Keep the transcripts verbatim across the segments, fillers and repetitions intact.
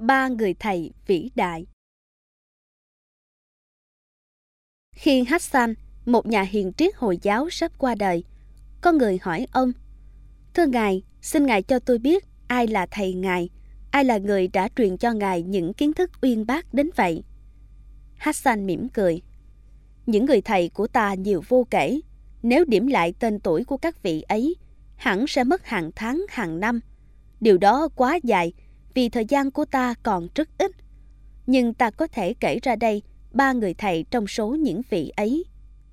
Ba người thầy vĩ đại. Khi Hassan, một nhà hiền triết Hồi giáo sắp qua đời, có người hỏi ông: "Thưa Ngài, xin Ngài cho tôi biết ai là thầy Ngài, ai là người đã truyền cho Ngài những kiến thức uyên bác đến vậy?" Hassan mỉm cười: "Những người thầy của ta nhiều vô kể. Nếu điểm lại tên tuổi của các vị ấy, hẳn sẽ mất hàng tháng, hàng năm. Điều đó quá dài, vì thời gian của ta còn rất ít. Nhưng ta có thể kể ra đây ba người thầy trong số những vị ấy.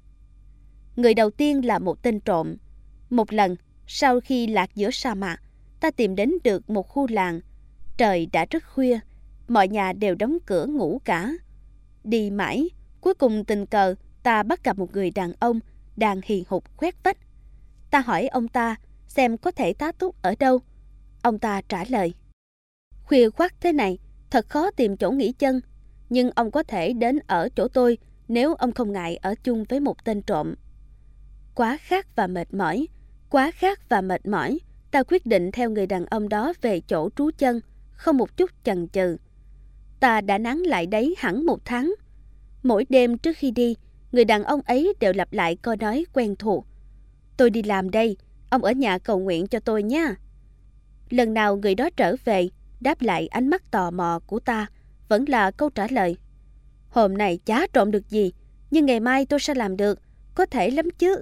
Người đầu tiên là một tên trộm. Một lần, sau khi lạc giữa sa mạc, ta tìm đến được một khu làng. Trời đã rất khuya, mọi nhà đều đóng cửa ngủ cả. Đi mãi, cuối cùng tình cờ ta bắt gặp một người đàn ông đang hì hục khoét vách. Ta hỏi ông ta xem có thể tá túc ở đâu. Ông ta trả lời: Khuya khoắt thế này, thật khó tìm chỗ nghỉ chân, nhưng ông có thể đến ở chỗ tôi nếu ông không ngại ở chung với một tên trộm. Quá khát và mệt mỏi, quá khát và mệt mỏi, ta quyết định theo người đàn ông đó về chỗ trú chân, không một chút chần chừ. Ta đã nán lại đấy hẳn một tháng. Mỗi đêm trước khi đi, người đàn ông ấy đều lặp lại câu nói quen thuộc: Tôi đi làm đây, ông ở nhà cầu nguyện cho tôi nha. Lần nào người đó trở về, đáp lại ánh mắt tò mò của ta vẫn là câu trả lời: Hôm nay chả trộm được gì, nhưng ngày mai tôi sẽ làm được, có thể lắm chứ.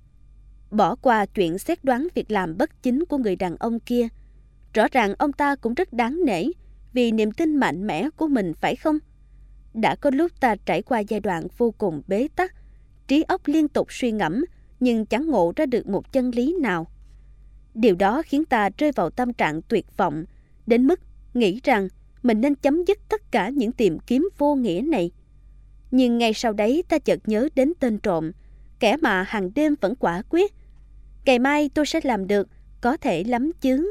Bỏ qua chuyện xét đoán việc làm bất chính của người đàn ông kia, rõ ràng ông ta cũng rất đáng nể vì niềm tin mạnh mẽ của mình, phải không? Đã có lúc ta trải qua giai đoạn vô cùng bế tắc, trí óc liên tục suy ngẫm nhưng chẳng ngộ ra được một chân lý nào. Điều đó khiến ta rơi vào tâm trạng tuyệt vọng, đến mức nghĩ rằng mình nên chấm dứt tất cả những tìm kiếm vô nghĩa này. Nhưng ngay sau đấy ta chợt nhớ đến tên trộm, kẻ mà hàng đêm vẫn quả quyết: Ngày mai tôi sẽ làm được, có thể lắm chứ.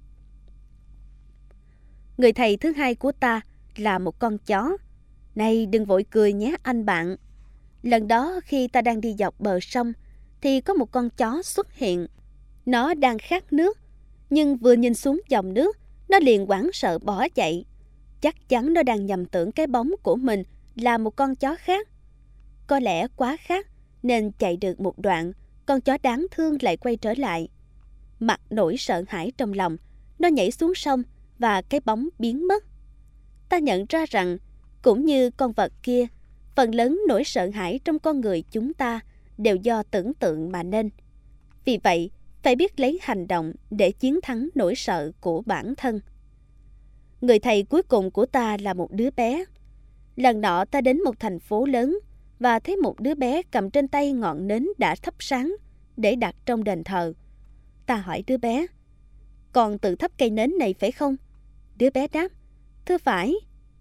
Người thầy thứ hai của ta là một con chó. Này, đừng vội cười nhé anh bạn. Lần đó khi ta đang đi dọc bờ sông thì có một con chó xuất hiện. Nó đang khát nước, nhưng vừa nhìn xuống dòng nước, nó liền hoảng sợ bỏ chạy. Chắc chắn nó đang nhầm tưởng cái bóng của mình là một con chó khác. Có lẽ quá khát nên chạy được một đoạn, con chó đáng thương lại quay trở lại. Mặc nỗi sợ hãi trong lòng, nó nhảy xuống sông và cái bóng biến mất. Ta nhận ra rằng, cũng như con vật kia, phần lớn nỗi sợ hãi trong con người chúng ta đều do tưởng tượng mà nên. Vì vậy, phải biết lấy hành động để chiến thắng nỗi sợ của bản thân. Người thầy cuối cùng của ta là một đứa bé. Lần nọ ta đến một thành phố lớn và thấy một đứa bé cầm trên tay ngọn nến đã thắp sáng để đặt trong đền thờ. Ta hỏi đứa bé: Con tự thắp cây nến này phải không? Đứa bé đáp: Thưa phải.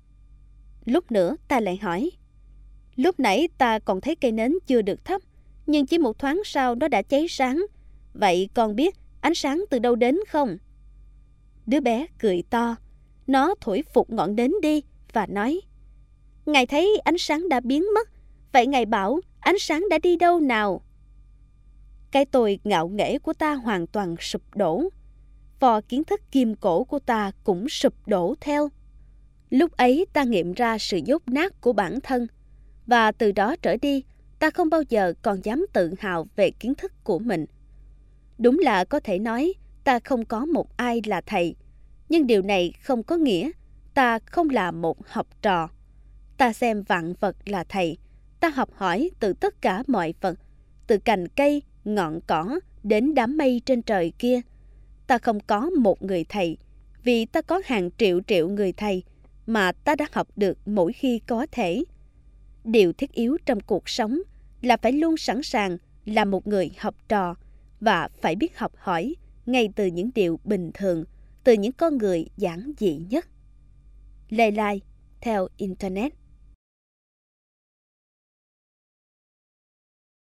Lúc nữa ta lại hỏi: Lúc nãy ta còn thấy cây nến chưa được thắp, nhưng chỉ một thoáng sau nó đã cháy sáng. Vậy con biết ánh sáng từ đâu đến không? Đứa bé cười to. Nó thổi phục ngọn nến đi và nói: Ngài thấy ánh sáng đã biến mất, vậy Ngài bảo ánh sáng đã đi đâu nào? Cái tôi ngạo nghễ của ta hoàn toàn sụp đổ. Vò kiến thức kim cổ của ta cũng sụp đổ theo. Lúc ấy ta nghiệm ra sự dốt nát của bản thân, và từ đó trở đi ta không bao giờ còn dám tự hào về kiến thức của mình. Đúng là có thể nói ta không có một ai là thầy, nhưng điều này không có nghĩa ta không là một học trò. Ta xem vạn vật là thầy, ta học hỏi từ tất cả mọi vật, từ cành cây, ngọn cỏ đến đám mây trên trời kia. Ta không có một người thầy, vì ta có hàng triệu triệu người thầy mà ta đã học được mỗi khi có thể. Điều thiết yếu trong cuộc sống là phải luôn sẵn sàng là một người học trò và phải biết học hỏi ngay từ những điều bình thường, từ những con người giản dị nhất. Lê Lai, theo Internet.